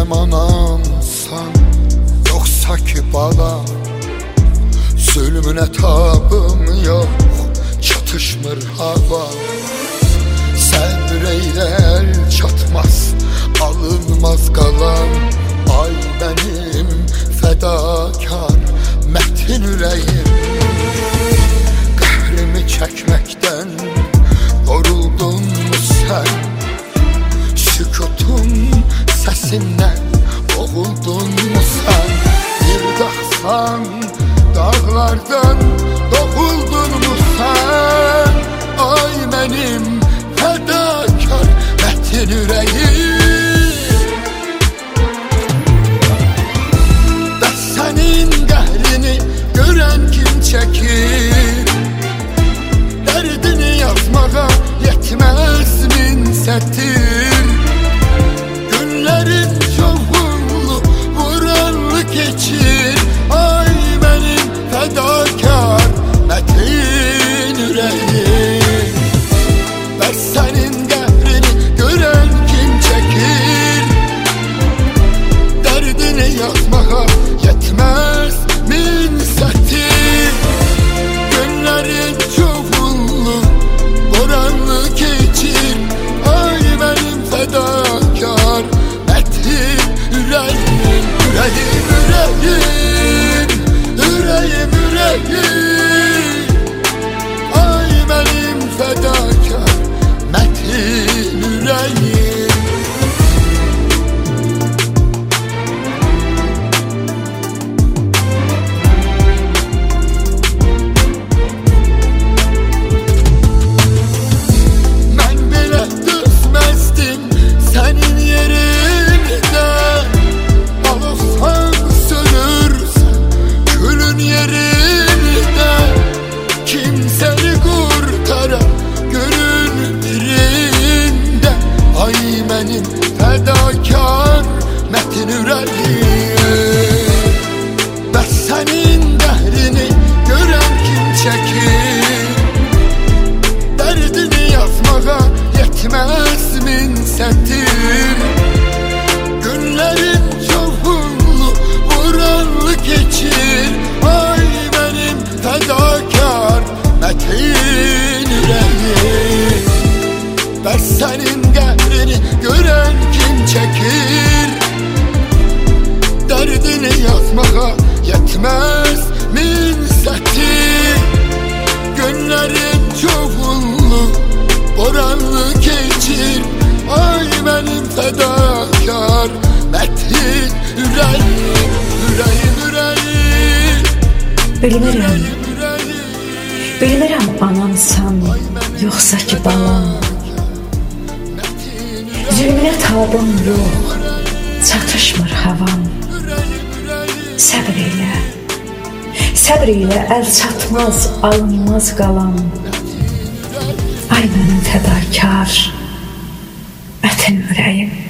Bilmirəm anamsan yoxsa ki balam, zulmünə tabım yox, çatışmır hava. Səbr eylə, el çatmaz, alınmaz qalan. Ay mənim fədakar mətin ürəyim, qəhrimi çəkməkdən yoruldunmu sən? Sükutun səsindən boğuldunmu sən? Bir dağsan dağlardan doğuldunmu sən? Ay mənim fədakar mətin ürəyim, bəs sənin qəhrini görən kim çəkir? Dərdini yazmağa yetməz min sətir. Günlərin çoxunlu vuranlı keçir. Ay mənim fədakar mətin ürəyim, bəs sənin qəhrini görən kim çəkir? Dərdini yazmağa yetməz min sətir. Günlərin çoxunlu vuranlı keçir. Ay mənim fədakar mətin ürəyim, ürəyim, ürəyim, ürəyim, ürəyim. Ay mənim fədakar mətin ürəyim. Mən belə dözməzdim sənin yerində. Alırsan, sönürsən külün yerində. Kimsəni qurtarar günün birində. Ay mənim fədakar mətin ürəyim, bəs sənin qəhrini görən kim çəkir? Dərdini yazmağa yetməz min sətir. Günlərin çoxunlu vuranlı keçir. Ay mənim fədakar mətin ürəyim, bəs sənin qəhrini görən kim çəkir? Dərdini yazmağa yetməz min sətir. Günlərin çoxunlu boranlı keçir. Ay mənim fədakar mətin ürəyim, ürəyim, ürəyim. Bilmirəm, bilmirəm anamsan yoxsa ki balam, zülmünə tabım yox, çatışmır havam. Səbr elə, səbr elə, el çatmaz, alınmaz qalan. Ay mənim fədakar mətin ürəyim.